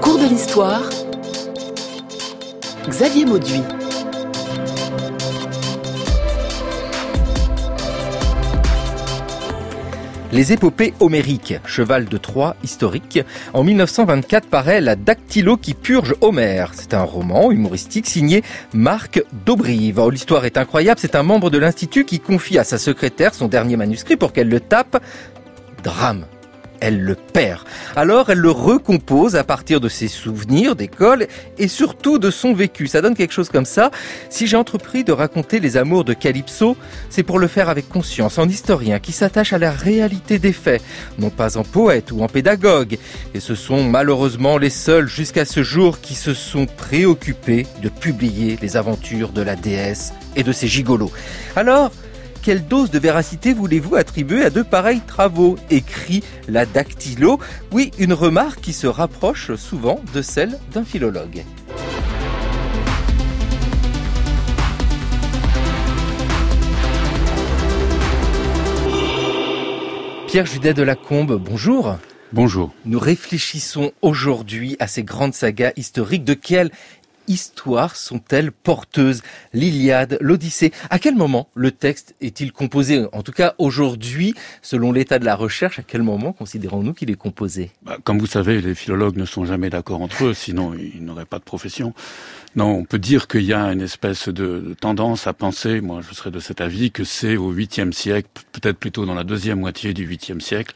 cours de l'histoire, Xavier Mauduit. Les épopées homériques, cheval de Troie historique. En 1924 paraît La Dactylo qui purge Homère. C'est un roman humoristique signé Marc Daubrive. Oh, l'histoire est incroyable, c'est un membre de l'Institut qui confie à sa secrétaire son dernier manuscrit pour qu'elle le tape. Drame. Elle le perd. Alors, elle le recompose à partir de ses souvenirs d'école et surtout de son vécu. Ça donne quelque chose comme ça. Si j'ai entrepris de raconter les amours de Calypso, c'est pour le faire avec conscience, en historien qui s'attache à la réalité des faits, non pas en poète ou en pédagogue. Et ce sont malheureusement les seuls jusqu'à ce jour qui se sont préoccupés de publier les aventures de la déesse et de ses gigolos. Alors, quelle dose de véracité voulez-vous attribuer à de pareils travaux ? Écrit La Dactylo. Oui, une remarque qui se rapproche souvent de celle d'un philologue. Pierre Judet de Lacombe, bonjour. Bonjour. Nous réfléchissons aujourd'hui à ces grandes sagas historiques. De quelle histoires sont-elles porteuses ? L'Iliade, l'Odyssée. À quel moment le texte est-il composé ? En tout cas, aujourd'hui, selon l'état de la recherche, à quel moment considérons-nous qu'il est composé ? Comme vous savez, les philologues ne sont jamais d'accord entre eux, sinon ils n'auraient pas de profession. Non, on peut dire qu'il y a une espèce de tendance à penser, moi je serais de cet avis, que c'est au 8e siècle, peut-être plutôt dans la deuxième moitié du 8e siècle.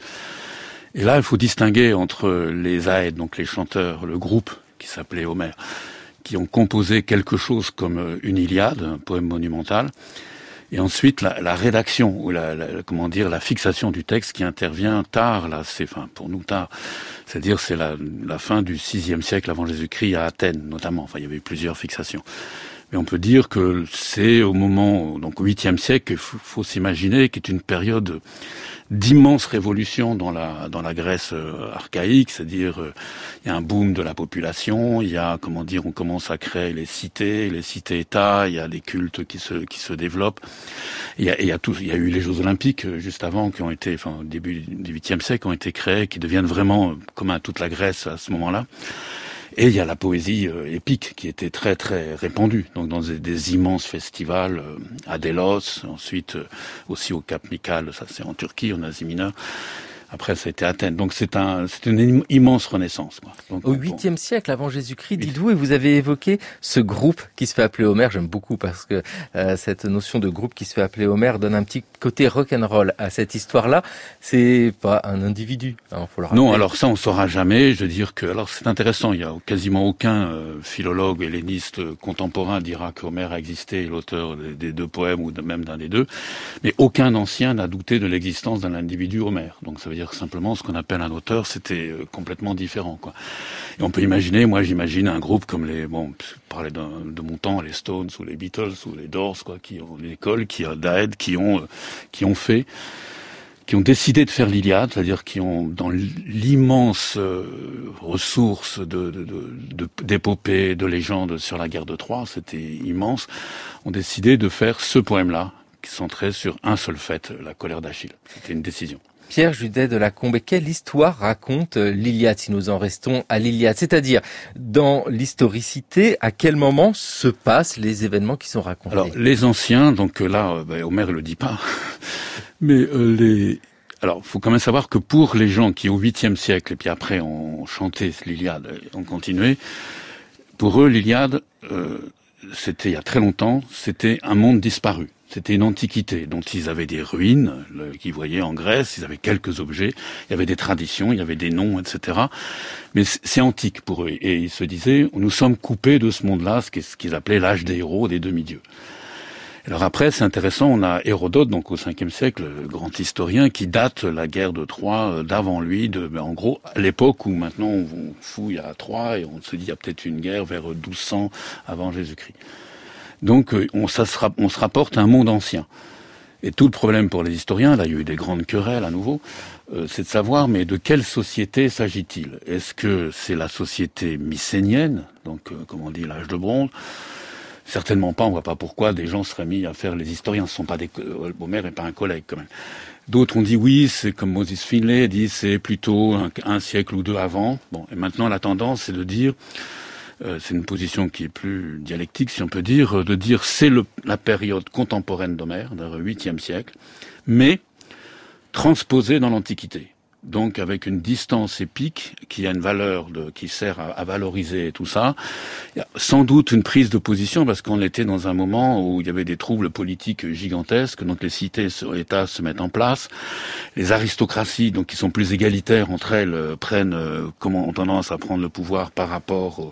Et là, il faut distinguer entre les Aèdes, donc les chanteurs, le groupe qui s'appelait Homère, qui ont composé quelque chose comme une Iliade, un poème monumental, et ensuite la rédaction ou la fixation du texte qui intervient tard, là, pour nous tard, c'est-à-dire c'est la fin du 6e siècle avant Jésus-Christ à Athènes notamment. Enfin, il y avait plusieurs fixations. Mais on peut dire que c'est au moment, donc au 8e siècle, qu'il faut s'imaginer qu'il est une période d'immense révolution dans la Grèce archaïque, c'est-à-dire il y a un boom de la population, il y a on commence à créer les cités-États, il y a des cultes qui se développent. Il y a eu les Jeux Olympiques juste avant qui ont été, au début du 8e siècle, ont été créés, qui deviennent vraiment communs à toute la Grèce à ce moment-là. Et il y a la poésie épique qui était très très répandue, donc dans des immenses festivals à Délos, ensuite aussi au Cap Mikal, ça c'est en Turquie, en Asie mineure. Après, ça a été Athènes. Donc, c'est une immense renaissance, quoi. Donc, au 8e siècle, avant Jésus-Christ, dites-vous, et vous avez évoqué ce groupe qui se fait appeler Homère. J'aime beaucoup parce que cette notion de groupe qui se fait appeler Homère donne un petit côté rock'n'roll à cette histoire-là. C'est pas un individu, faut le rappeler. Non, alors ça, on saura jamais. Je veux dire que, alors c'est intéressant, il y a quasiment aucun philologue helléniste contemporain dira qu'Homère a existé, l'auteur des deux poèmes ou même d'un des deux. Mais aucun ancien n'a douté de l'existence d'un individu Homère. Donc, ça veut dire simplement ce qu'on appelle un auteur, c'était complètement différent, quoi. Et on peut imaginer, moi j'imagine un groupe comme je parlais de mon temps, les Stones ou les Beatles ou les Doors, quoi, qui ont l'école, d'Aède, qui ont décidé de faire l'Iliade, c'est-à-dire qui ont, dans l'immense ressource d'épopées, de légendes sur la guerre de Troie, c'était immense, ont décidé de faire ce poème-là, qui centrait sur un seul fait, la colère d'Achille. C'était une décision. Pierre Judet de Lacombe, et quelle histoire raconte l'Iliade, si nous en restons à l'Iliade ? C'est-à-dire, dans l'historicité, à quel moment se passent les événements qui sont racontés ? Alors, les anciens, donc là, Homère ne le dit pas, mais alors, faut quand même savoir que pour les gens qui, au 8e siècle, et puis après, ont chanté l'Iliade, ont continué, pour eux, l'Iliade, c'était il y a très longtemps, c'était un monde disparu. C'était une antiquité dont ils avaient des ruines qu'ils voyaient en Grèce, ils avaient quelques objets, il y avait des traditions, il y avait des noms, etc. Mais c'est antique pour eux. Et ils se disaient, nous sommes coupés de ce monde-là, ce qu'ils appelaient l'âge des héros, des demi-dieux. Alors après, c'est intéressant, on a Hérodote, donc au 5e siècle, le grand historien, qui date la guerre de Troie d'avant lui, en gros, à l'époque où maintenant on fouille à Troie et on se dit il y a peut-être une guerre vers 1200 avant Jésus-Christ. Donc on se rapporte à un monde ancien. Et tout le problème pour les historiens, là il y a eu des grandes querelles à nouveau, c'est de savoir mais de quelle société s'agit-il ? Est-ce que c'est la société mycénienne, donc comme on dit l'âge de bronze ? Certainement pas, on voit pas pourquoi des gens seraient mis à faire les historiens. Ce sont pas Homère n'est pas un collègue quand même. D'autres ont dit oui, c'est comme Moses Finlay dit, c'est plutôt un siècle ou deux avant. Bon, et maintenant la tendance c'est de dire, c'est une position qui est plus dialectique si on peut dire, de dire c'est la période contemporaine d'Homère, le 8e siècle, mais transposée dans l'Antiquité. Donc avec une distance épique qui a une valeur qui sert à valoriser tout ça. Il y a sans doute une prise de position parce qu'on était dans un moment où il y avait des troubles politiques gigantesques, donc les cités-États se mettent en place, les aristocraties, donc qui sont plus égalitaires entre elles, ont tendance à prendre le pouvoir par rapport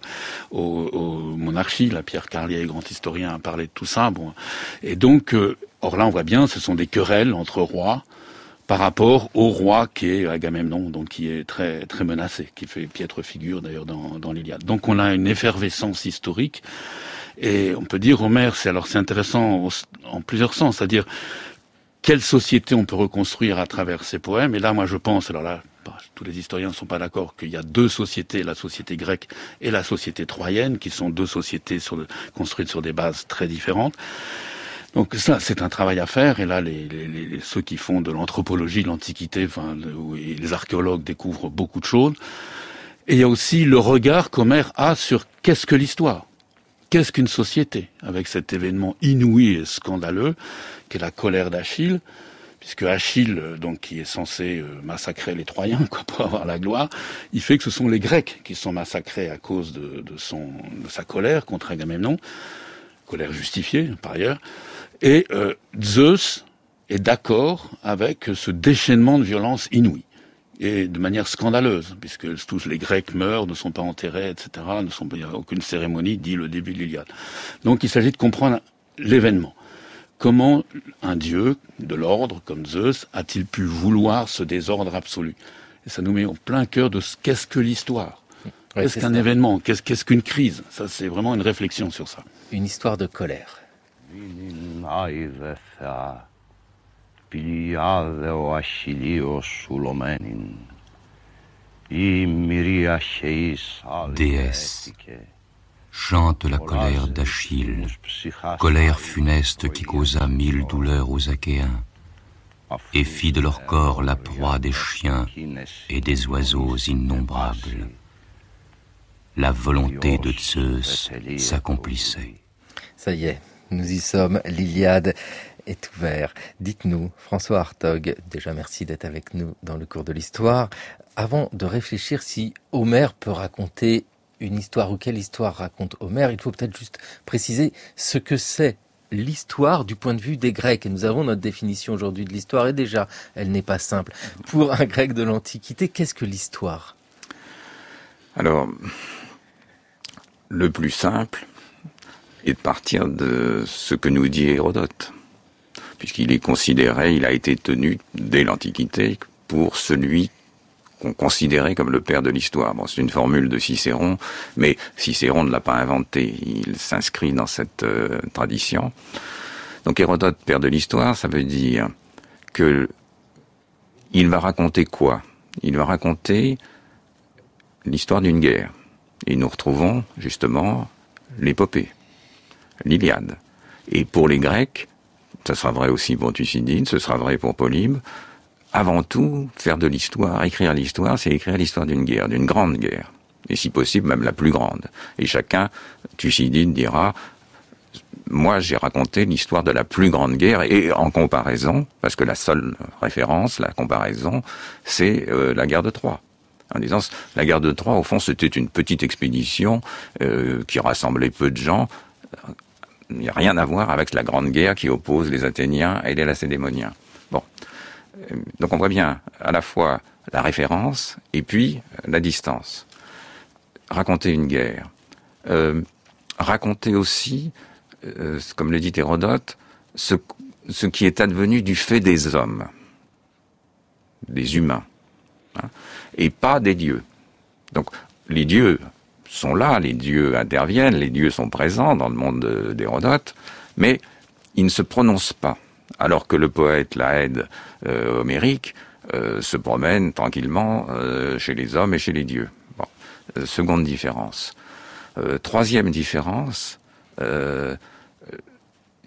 aux monarchies. Là, Pierre Carlier, grand historien, a parlé de tout ça. Bon, et donc, or là, on voit bien, ce sont des querelles entre rois. Par rapport au roi qui est Agamemnon, donc qui est très très menacé, qui fait piètre figure d'ailleurs dans l'Iliade. Donc on a une effervescence historique et on peut dire Homère, c'est intéressant en plusieurs sens, c'est-à dire quelle société on peut reconstruire à travers ses poèmes. Et là, moi je pense, alors là, tous les historiens ne sont pas d'accord qu'il y a deux sociétés, la société grecque et la société troyenne, qui sont deux sociétés construites sur des bases très différentes. Donc ça, c'est un travail à faire. Et là, ceux qui font de l'anthropologie de l'Antiquité, les archéologues découvrent beaucoup de choses. Et il y a aussi le regard qu'Homère a sur qu'est-ce que l'histoire, qu'est-ce qu'une société, avec cet événement inouï et scandaleux qu'est la colère d'Achille, puisque Achille, donc qui est censé massacrer les Troyens, pour avoir la gloire, il fait que ce sont les Grecs qui sont massacrés à cause de sa colère contre Agamemnon, colère justifiée par ailleurs. Et Zeus est d'accord avec ce déchaînement de violence inouïe, et de manière scandaleuse, puisque tous les Grecs meurent, ne sont pas enterrés, etc., il n'y a aucune cérémonie, dit le début de l'Iliade. Donc il s'agit de comprendre l'événement. Comment un dieu de l'ordre, comme Zeus, a-t-il pu vouloir ce désordre absolu? Et ça nous met au plein cœur de qu'est-ce que l'histoire. Qu'est-ce qu'un événement? Qu'est-ce qu'une crise? Ça, c'est vraiment une réflexion sur ça. Une histoire de colère. Déesse, chante la colère d'Achille, colère funeste qui causa 1000 douleurs aux Achéens, et fit de leur corps la proie des chiens et des oiseaux innombrables. La volonté de Zeus s'accomplissait. Ça y est, nous y sommes, l'Iliade est ouverte. Dites-nous, François Hartog, déjà merci d'être avec nous dans le cours de l'histoire. Avant de réfléchir si Homère peut raconter une histoire ou quelle histoire raconte Homère, il faut peut-être juste préciser ce que c'est l'histoire du point de vue des Grecs. Et nous avons notre définition aujourd'hui de l'histoire et déjà, elle n'est pas simple. Pour un Grec de l'Antiquité, qu'est-ce que l'histoire ? Alors, le plus simple est de partir de ce que nous dit Hérodote, puisqu'il est considéré, il a été tenu dès l'Antiquité pour celui qu'on considérait comme le père de l'histoire. Bon, c'est une formule de Cicéron, mais Cicéron ne l'a pas inventé, il s'inscrit dans cette tradition. Donc Hérodote, père de l'histoire, ça veut dire que il va raconter quoi? Il va raconter l'histoire d'une guerre. Et nous retrouvons justement l'épopée, l'Iliade. Et pour les Grecs, ça sera vrai aussi pour Thucydide, ce sera vrai pour Polybe, avant tout, faire de l'histoire, écrire l'histoire, c'est écrire l'histoire d'une guerre, d'une grande guerre. Et si possible, même la plus grande. Et chacun, Thucydide dira, moi j'ai raconté l'histoire de la plus grande guerre, et en comparaison, parce que la seule référence, la comparaison, c'est la guerre de Troie. En disant, la guerre de Troie, au fond, c'était une petite expédition qui rassemblait peu de gens. Il n'y a rien à voir avec la grande guerre qui oppose les Athéniens et les Lacédémoniens. Bon. Donc on voit bien à la fois la référence et puis la distance. Raconter une guerre. Raconter aussi, comme le dit Hérodote, ce qui est advenu du fait des hommes, des humains. Et pas des dieux. Donc, les dieux sont là, les dieux interviennent, les dieux sont présents dans le monde d'Hérodote, mais ils ne se prononcent pas. Alors que le poète, Laëde homérique, se promène tranquillement chez les hommes et chez les dieux. Bon. Seconde différence. Troisième différence,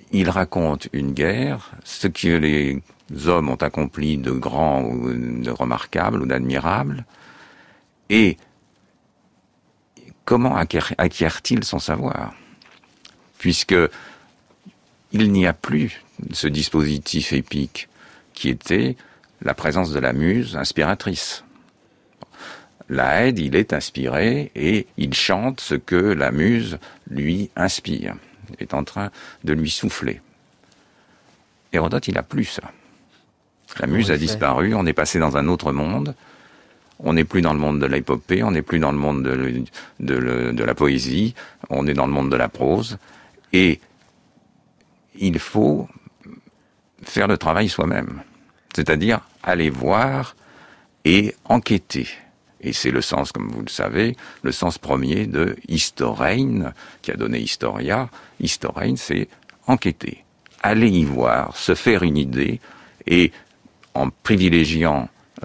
il raconte une guerre, ce que les hommes ont accompli de grand ou de remarquable ou d'admirable, et comment acquiert-il son savoir? Puisque il n'y a plus ce dispositif épique qui était la présence de la muse inspiratrice. L'Aède, il est inspiré et il chante ce que la muse lui inspire, est en train de lui souffler. Hérodote, il n'a plus ça. La muse a disparu, on est passé dans un autre monde, on n'est plus dans le monde de l'épopée, on n'est plus dans le monde de la poésie, on est dans le monde de la prose, et il faut faire le travail soi-même, c'est-à-dire aller voir et enquêter. Et c'est le sens, comme vous le savez, le sens premier de Historein, qui a donné Historia. Historein, c'est enquêter, aller y voir, se faire une idée, et en privilégiant,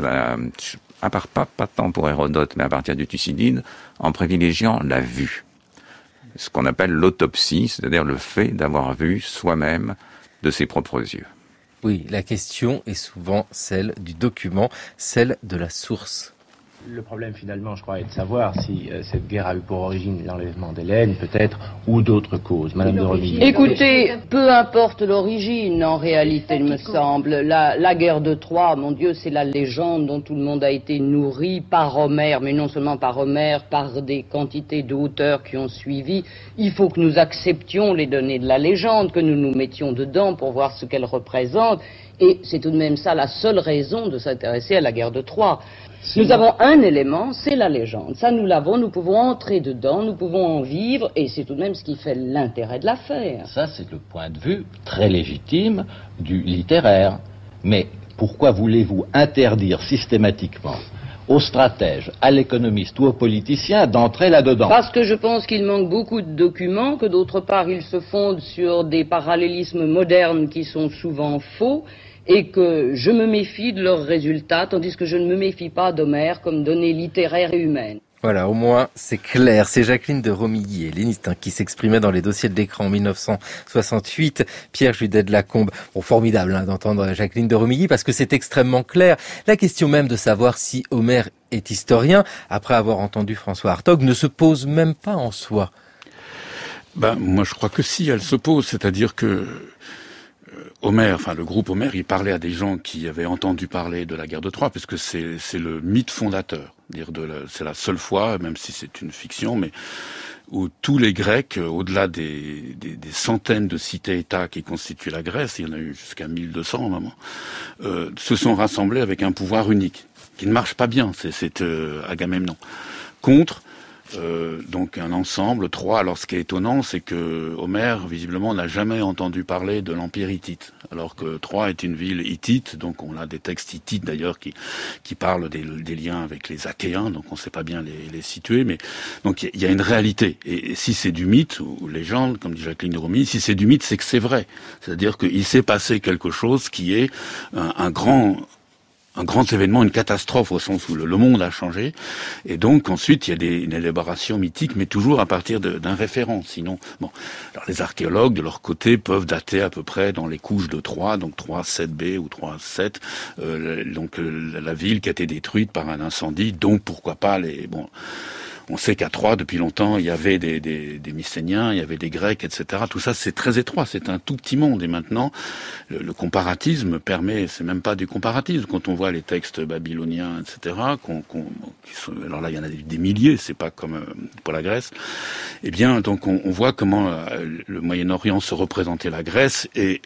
pas tant pour Hérodote, mais à partir du Thucydide, en privilégiant la vue. Ce qu'on appelle l'autopsie, c'est-à-dire le fait d'avoir vu soi-même de ses propres yeux. Oui, la question est souvent celle du document, celle de la source. Le problème finalement, je crois, est de savoir si cette guerre a eu pour origine l'enlèvement d'Hélène, peut-être, ou d'autres causes. Madame de Romilly. Écoutez, peu importe l'origine, en réalité, il me semble. La guerre de Troie, mon Dieu, c'est la légende dont tout le monde a été nourri par Homère, mais non seulement par Homère, par des quantités d'auteurs qui ont suivi. Il faut que nous acceptions les données de la légende, que nous nous mettions dedans pour voir ce qu'elle représente. Et c'est tout de même ça la seule raison de s'intéresser à la guerre de Troie. Nous avons un élément, c'est la légende. Ça, nous l'avons, nous pouvons entrer dedans, nous pouvons en vivre, et c'est tout de même ce qui fait l'intérêt de l'affaire. Ça, c'est le point de vue très légitime du littéraire. Mais pourquoi voulez-vous interdire systématiquement aux stratèges, à l'économiste ou aux politiciens d'entrer là-dedans? Parce que je pense qu'il manque beaucoup de documents, que d'autre part, ils se fondent sur des parallélismes modernes qui sont souvent faux, et que je me méfie de leurs résultats, tandis que je ne me méfie pas d'Homère comme donnée littéraire et humaine. Voilà, au moins c'est clair. C'est Jacqueline de Romilly, helléniste, qui s'exprimait dans les dossiers de l'écran en 1968. Pierre Judet de Lacombe. Bon, formidable d'entendre Jacqueline de Romilly parce que c'est extrêmement clair. La question même de savoir si Homère est historien, après avoir entendu François Hartog, ne se pose même pas en soi. Moi je crois que si, elle se pose, c'est-à-dire que Homère, le groupe Homère, il parlait à des gens qui avaient entendu parler de la guerre de Troie, puisque c'est le mythe fondateur. C'est la seule fois, même si c'est une fiction, mais où tous les Grecs, au-delà des centaines de cités-États qui constituent la Grèce, il y en a eu jusqu'à 1200 au moment, se sont rassemblés avec un pouvoir unique, qui ne marche pas bien, c'est Agamemnon, contre donc un ensemble, Troie. Alors ce qui est étonnant, c'est que Homère, visiblement, n'a jamais entendu parler de l'Empire hittite, alors que Troie est une ville hittite, donc on a des textes hittites d'ailleurs qui parlent des liens avec les Achéens, donc on ne sait pas bien les situer, mais donc il y a une réalité. Et si c'est du mythe, ou légende, comme dit Jacqueline de Romilly, si c'est du mythe, c'est que c'est vrai. C'est-à-dire qu'il s'est passé quelque chose qui est un grand événement, une catastrophe au sens où le monde a changé, et donc ensuite il y a une élaboration mythique, mais toujours à partir d'un référent. Sinon, alors les archéologues de leur côté peuvent dater à peu près dans les couches de Troie, donc 3-7b ou 3-7, donc la ville qui a été détruite par un incendie, donc pourquoi pas on sait qu'à Troie, depuis longtemps, il y avait des Mycéniens, il y avait des Grecs, etc. Tout ça, c'est très étroit, c'est un tout petit monde. Et maintenant, le comparatisme permet, c'est même pas du comparatisme. Quand on voit les textes babyloniens, etc., alors là, il y en a des milliers, c'est pas comme pour la Grèce. Eh bien, donc, on voit comment le Moyen-Orient se représentait la Grèce et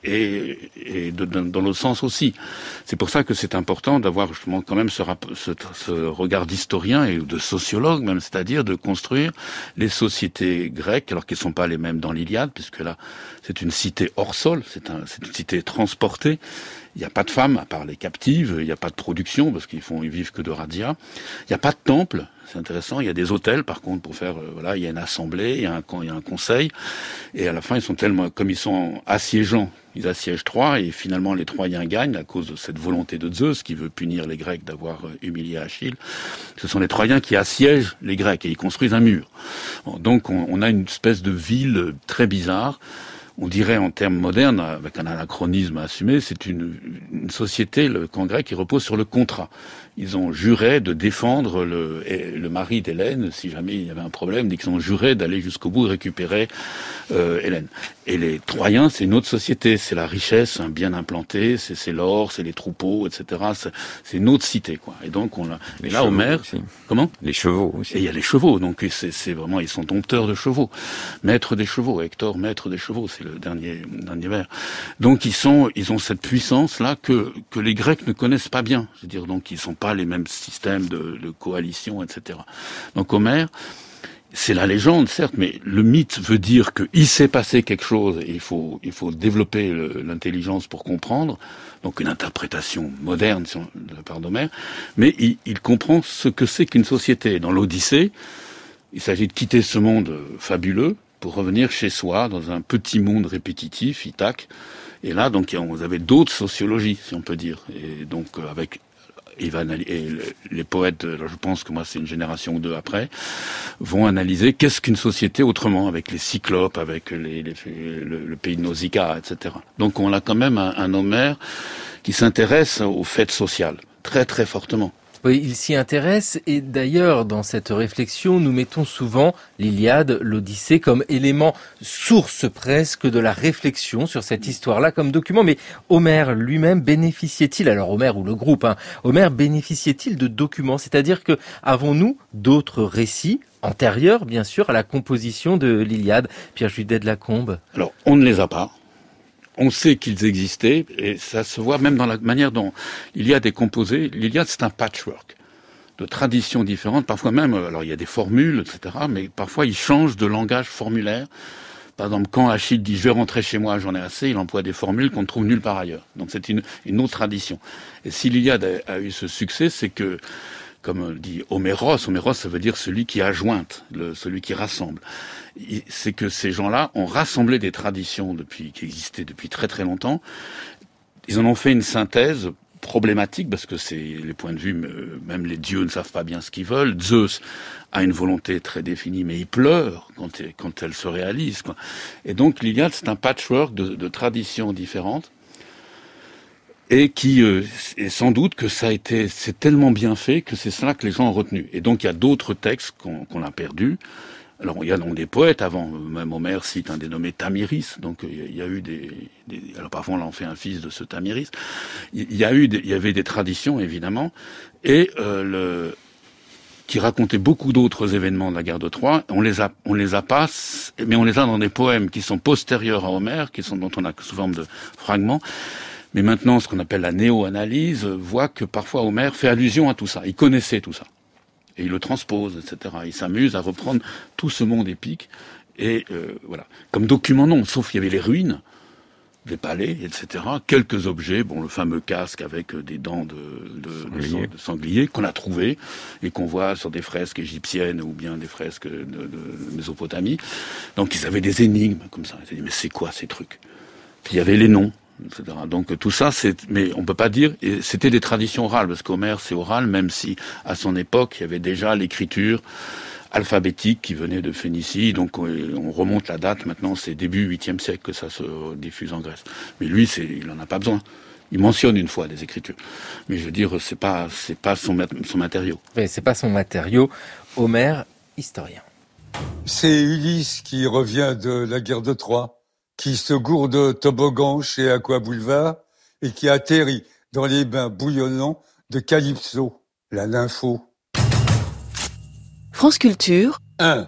dans l'autre sens aussi. C'est pour ça que c'est important d'avoir justement quand même ce regard d'historien et de sociologue même, c'est-à-dire de construire les sociétés grecques, alors qu'elles ne sont pas les mêmes dans l'Iliade, puisque là c'est une cité hors sol, c'est une cité transportée. Il n'y a pas de femmes, à part les captives, il n'y a pas de production, parce qu'ils vivent que de razzia. Il n'y a pas de temple, c'est intéressant, il y a des hôtels, par contre, pour faire, il y a une assemblée, il y a un conseil, et à la fin, ils sont tellement, comme ils sont assiégeants, ils assiègent Troie, et finalement, les Troyens gagnent à cause de cette volonté de Zeus, qui veut punir les Grecs d'avoir humilié Achille. Ce sont les Troyens qui assiègent les Grecs, et ils construisent un mur. Donc, on a une espèce de ville très bizarre, on dirait en termes modernes, avec un anachronisme assumé, c'est une société, le camp grec, qui repose sur le contrat. Ils ont juré de défendre le mari d'Hélène, si jamais il y avait un problème, ils ont juré d'aller jusqu'au bout et récupérer Hélène. Et les Troyens, c'est une autre société, c'est la richesse bien implantée, c'est l'or, c'est les troupeaux, etc. C'est une autre cité, quoi. Et donc et là, Homère, comment ? Les chevaux aussi. Et il y a les chevaux, donc c'est vraiment, ils sont dompteurs de chevaux, maîtres des chevaux. Hector, maître des chevaux, c'est le dernier vers. Donc ils ont cette puissance là que les Grecs ne connaissent pas bien. Je veux dire, donc ils sont pas les mêmes systèmes de coalition, etc. Donc Homère, c'est la légende, certes, mais le mythe veut dire qu'il s'est passé quelque chose et il faut développer l'intelligence pour comprendre. Donc une interprétation moderne de la part d'Homère, mais il comprend ce que c'est qu'une société. Dans l'Odyssée, il s'agit de quitter ce monde fabuleux pour revenir chez soi dans un petit monde répétitif, Ithaque. Et là, donc, vous avez d'autres sociologies, si on peut dire. Et donc, les poètes, je pense que moi c'est une génération ou deux après, vont analyser qu'est-ce qu'une société autrement, avec les cyclopes, avec le pays de Nausicaa, etc. Donc on a quand même un Homère qui s'intéresse aux fêtes sociales, très très fortement. Oui, il s'y intéresse et d'ailleurs, dans cette réflexion, nous mettons souvent l'Iliade, l'Odyssée comme élément source presque de la réflexion sur cette histoire-là comme document. Mais Homère lui-même bénéficiait-il, alors Homère ou le groupe, Homère bénéficiait-il de documents? C'est-à-dire que avons-nous d'autres récits antérieurs, bien sûr, à la composition de l'Iliade? Pierre Judet de Lacombe. Alors, on ne les a pas. On sait qu'ils existaient, et ça se voit même dans la manière dont l'Iliade est composée. L'Iliade, c'est un patchwork de traditions différentes, parfois même, alors il y a des formules, etc., mais parfois il change de langage formulaire. Par exemple, quand Achille dit « je vais rentrer chez moi, j'en ai assez », il emploie des formules qu'on ne trouve nulle part ailleurs. Donc c'est une autre tradition. Et si l'Iliade a eu ce succès, c'est que, comme dit Homéros, ça veut dire celui qui ajointe, celui qui rassemble. C'est que ces gens-là ont rassemblé des traditions qui existaient depuis très très longtemps. Ils en ont fait une synthèse problématique parce que c'est les points de vue, même les dieux ne savent pas bien ce qu'ils veulent. Zeus a une volonté très définie, mais il pleure quand elle se réalise, quoi. Et donc l'Iliade, c'est un patchwork de traditions différentes. Et et sans doute que c'est tellement bien fait que c'est cela que les gens ont retenu. Et donc il y a d'autres textes qu'on a perdus. Alors il y a donc des poètes avant, même Homère cite un dénommé Tamiris, donc il y a eu alors parfois on en fait un fils de ce Tamiris. Il y avait des traditions évidemment, et qui racontaient beaucoup d'autres événements de la guerre de Troie. On les a pas, mais on les a dans des poèmes qui sont postérieurs à Homère, dont on a sous forme de fragments. Mais maintenant, ce qu'on appelle la néo-analyse voit que parfois Homère fait allusion à tout ça. Il connaissait tout ça. Et il le transpose, etc. Il s'amuse à reprendre tout ce monde épique. Et voilà. Comme document, non. Sauf qu'il y avait les ruines, des palais, etc. Quelques objets, le fameux casque avec des dents de sanglier qu'on a trouvé et qu'on voit sur des fresques égyptiennes ou bien des fresques de Mésopotamie. Donc ils avaient des énigmes comme ça. Ils se disaient, mais c'est quoi ces trucs? Puis il y avait les noms, etc. Donc tout ça, mais on peut pas dire, et c'était des traditions orales, parce qu'Homère c'est oral, même si à son époque il y avait déjà l'écriture alphabétique qui venait de Phénicie, donc on remonte la date, maintenant c'est début 8e siècle que ça se diffuse en Grèce. Mais lui, il en a pas besoin. Il mentionne une fois des écritures. Mais je veux dire, c'est pas son matériau. Mais c'est pas son matériau. Homère, historien. C'est Ulysse qui revient de la guerre de Troie, qui se gourde toboggan chez Aqua Boulevard et qui atterrit dans les bains bouillonnants de Calypso, la nympho. France Culture. 1.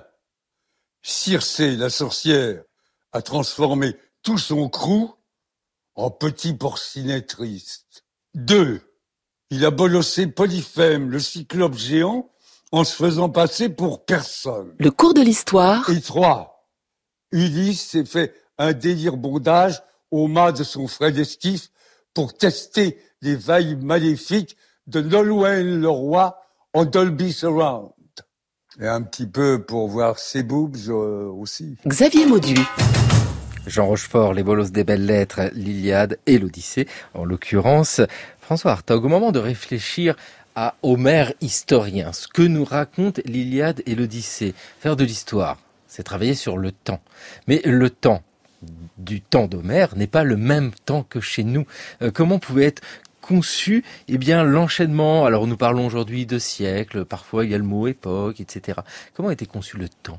Circé, la sorcière, a transformé tout son crew en petit porcinet triste. 2. Il a bolossé Polyphème, le cyclope géant, en se faisant passer pour personne. Le cours de l'histoire. Et 3. Ulysse s'est fait un délire bondage au mât de son frère esquif pour tester les vagues maléfiques de Nolwenn le roi en Dolby Surround. Et un petit peu pour voir ses boobs aussi. Xavier Mauduit. Jean Rochefort, les bolosses des belles lettres, l'Iliade et l'Odyssée, en l'occurrence. François Hartog, au moment de réfléchir à Homère historien, ce que nous racontent l'Iliade et l'Odyssée, faire de l'histoire, c'est travailler sur le temps. Mais le temps, du temps d'Homère n'est pas le même temps que chez nous. Comment pouvait être conçu, l'enchaînement? Alors nous parlons aujourd'hui de siècles, parfois il y a le mot époque, etc. Comment était conçu le temps?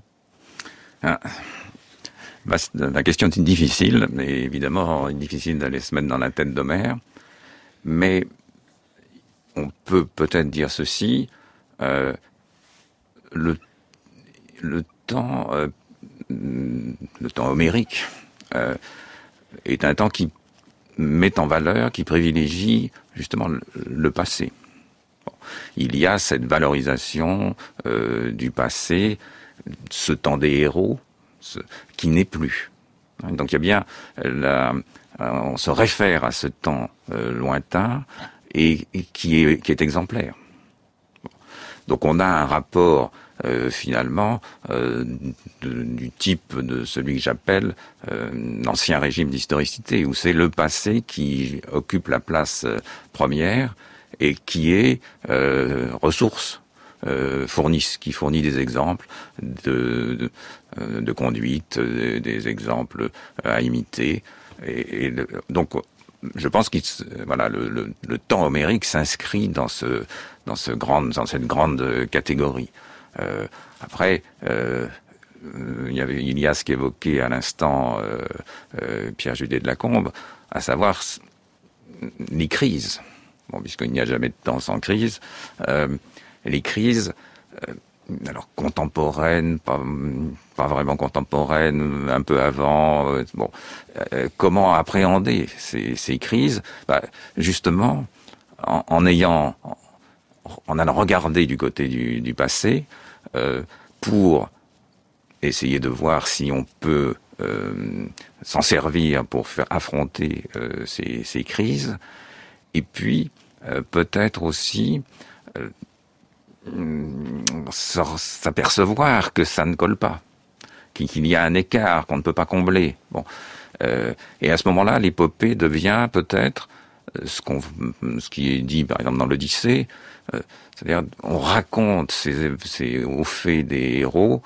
La question est difficile, mais évidemment difficile d'aller se mettre dans la tête d'Homère. Mais on peut peut-être dire ceci, le temps homérique est un temps qui met en valeur, qui privilégie justement le passé. Bon. Il y a cette valorisation du passé, ce temps des héros, qui n'est plus. Donc il y a bien on se réfère à ce temps lointain et qui est exemplaire. Bon. Donc on a un rapport finalement du type de celui que j'appelle l'ancien régime d'historicité, où c'est le passé qui occupe la place première et qui est ressource, qui fournit des exemples de conduite, des exemples à imiter. Donc je pense que le temps homérique s'inscrit dans cette grande catégorie. Après, il y avait Ilias qui évoquait à l'instant Pierre Judet de Lacombe, à savoir les crises. Bon, puisqu'il n'y a jamais de temps sans crise, les crises, alors contemporaines, pas vraiment contemporaines, un peu avant. Comment appréhender ces crises? Justement, en allant regarder du côté du passé, pour essayer de voir si on peut s'en servir pour faire affronter ces crises, et puis peut-être aussi s'apercevoir que ça ne colle pas, qu'il y a un écart qu'on ne peut pas combler. Bon, et à ce moment-là, l'épopée devient peut-être ce qui est dit par exemple dans l'Odyssée, c'est-à-dire on raconte ces hauts faits des héros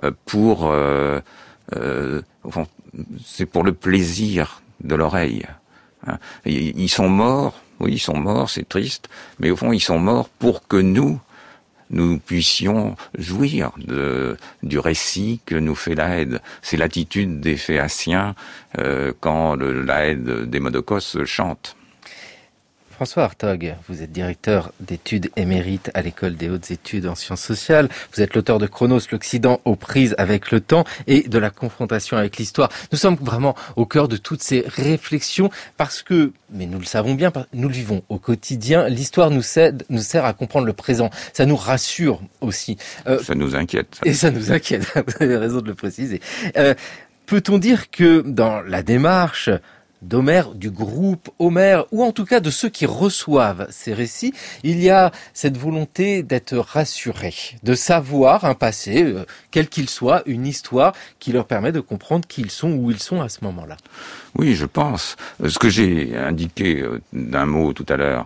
c'est pour le plaisir de l'oreille. Hein. Ils sont morts, oui, ils sont morts, c'est triste, mais au fond ils sont morts pour que nous puissions jouir du récit que nous fait l'Aède. C'est l'attitude des Phéaciens quand l'Aède d'Hémodocos chante. François Hartog, vous êtes directeur d'études émérite à l'École des hautes études en sciences sociales. Vous êtes l'auteur de Chronos, l'Occident aux prises avec le temps et de la confrontation avec l'histoire. Nous sommes vraiment au cœur de toutes ces réflexions parce que, mais nous le savons bien, nous le vivons au quotidien. L'histoire nous sert à comprendre le présent. Ça nous rassure aussi. Ça nous inquiète. Et ça nous inquiète. Vous avez raison de le préciser. Peut-on dire que dans la démarche d'Homère, du groupe Homère, ou en tout cas de ceux qui reçoivent ces récits, il y a cette volonté d'être rassuré, de savoir un passé, quel qu'il soit, une histoire qui leur permet de comprendre qui ils sont, où ils sont à ce moment-là. Oui, je pense. Ce que j'ai indiqué d'un mot tout à l'heure,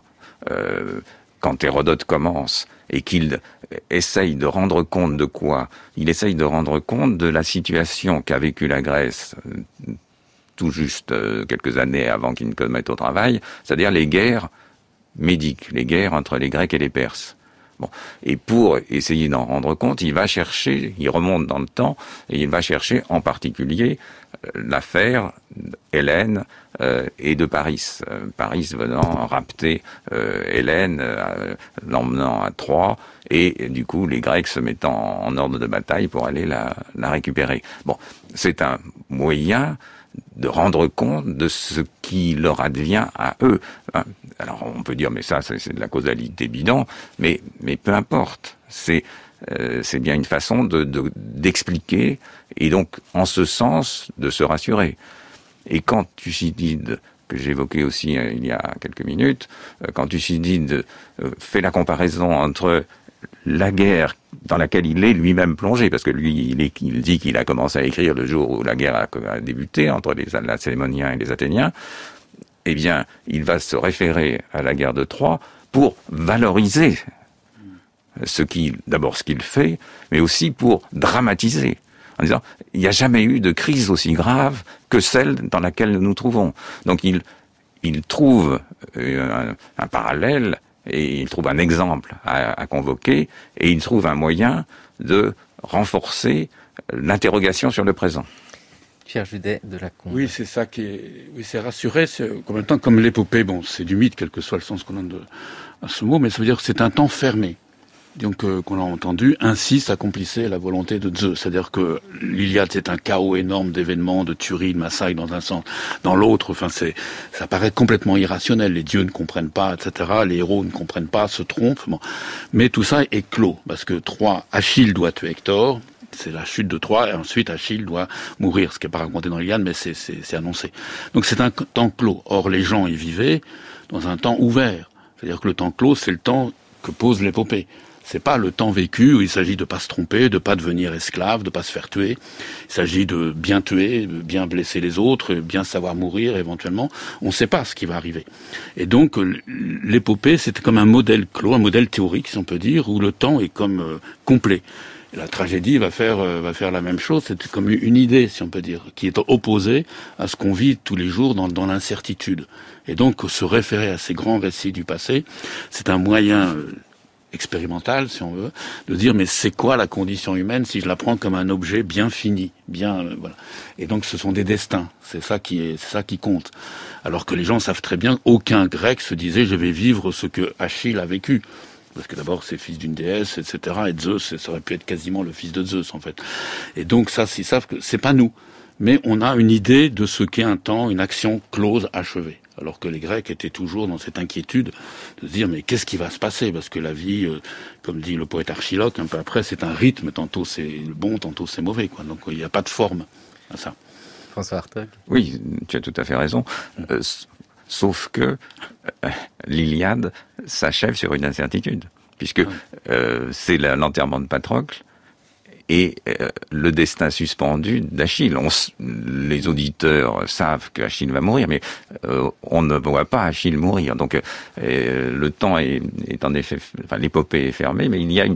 quand Hérodote commence et qu'il essaye de rendre compte de quoi? Il essaye de rendre compte de la situation qu'a vécue la Grèce tout juste quelques années avant qu'ils ne commettent au travail, c'est-à-dire les guerres médiques, les guerres entre les Grecs et les Perses. Bon. Et pour essayer d'en rendre compte, il remonte dans le temps, et il va chercher en particulier l'affaire Hélène et de Paris. Paris venant rapter Hélène, l'emmenant à Troie, et du coup les Grecs se mettant en ordre de bataille pour aller la récupérer. Bon, c'est un moyen de rendre compte de ce qui leur advient à eux. Alors on peut dire mais ça c'est de la causalité bidon, mais peu importe. C'est bien une façon d'expliquer et donc en ce sens de se rassurer. Et quand Thucydide, que j'évoquais aussi il y a quelques minutes, quand Thucydide fait la comparaison entre la guerre dans laquelle il est lui-même plongé, parce que lui, il dit qu'il a commencé à écrire le jour où la guerre a débuté entre les Lacémoniens et les Athéniens, eh bien, il va se référer à la guerre de Troie pour valoriser ce qu'il fait, mais aussi pour dramatiser. en disant il n'y a jamais eu de crise aussi grave que celle dans laquelle nous nous trouvons. Donc il trouve un parallèle et il trouve un exemple à convoquer et il trouve un moyen de renforcer l'interrogation sur le présent. Pierre Judet de la Combe. Oui, c'est ça c'est rassuré. En même temps, comme l'épopée, c'est du mythe, quel que soit le sens qu'on donne à ce mot, mais ça veut dire que c'est un temps fermé. Donc, qu'on a entendu, ainsi s'accomplissait la volonté de Zeus. C'est-à-dire que l'Iliade, c'est un chaos énorme d'événements, de tueries, de massacres dans un sens. Dans l'autre, ça paraît complètement irrationnel. Les dieux ne comprennent pas, etc. Les héros ne comprennent pas, se trompent. Bon. Mais tout ça est clos. Parce que Achille doit tuer Hector. C'est la chute de Troie, et ensuite Achille doit mourir, ce qui n'est pas raconté dans l'Iliade, mais c'est annoncé. Donc c'est un temps clos. Or, les gens y vivaient dans un temps ouvert. C'est-à-dire que le temps clos, c'est le temps que pose l'épopée. C'est pas le temps vécu où il s'agit de pas se tromper, de pas devenir esclave, de pas se faire tuer. Il s'agit de bien tuer, de bien blesser les autres, bien savoir mourir éventuellement. On ne sait pas ce qui va arriver. Et donc l'épopée, c'est comme un modèle clos, un modèle théorique, si on peut dire, où le temps est comme complet. La tragédie va faire la même chose. C'est comme une idée, si on peut dire, qui est opposée à ce qu'on vit tous les jours dans l'incertitude. Et donc, se référer à ces grands récits du passé, c'est un moyen expérimental, si on veut, de dire mais c'est quoi la condition humaine si je la prends comme un objet bien fini, voilà. Et donc, ce sont des destins. C'est ça qui compte. Alors que les gens savent très bien, aucun Grec se disait je vais vivre ce que Achille a vécu. Parce que d'abord, c'est fils d'une déesse, etc. Et Zeus, ça aurait pu être quasiment le fils de Zeus, en fait. Et donc, ça, ils savent que c'est pas nous. Mais on a une idée de ce qu'est un temps, une action close, achevée. Alors que les Grecs étaient toujours dans cette inquiétude de se dire, mais qu'est-ce qui va se passer? Parce que la vie, comme dit le poète Archiloque, un peu après, c'est un rythme. Tantôt c'est bon, tantôt c'est mauvais, quoi. Donc, il n'y a pas de forme à ça. François Hartog. Oui, tu as tout à fait raison. Sauf que l'Iliade s'achève sur une incertitude, puisque c'est l'enterrement de Patrocle et le destin suspendu d'Achille. Les auditeurs savent qu'Achille va mourir, mais on ne voit pas Achille mourir. Donc le temps est en effet, l'épopée est fermée, mais il y a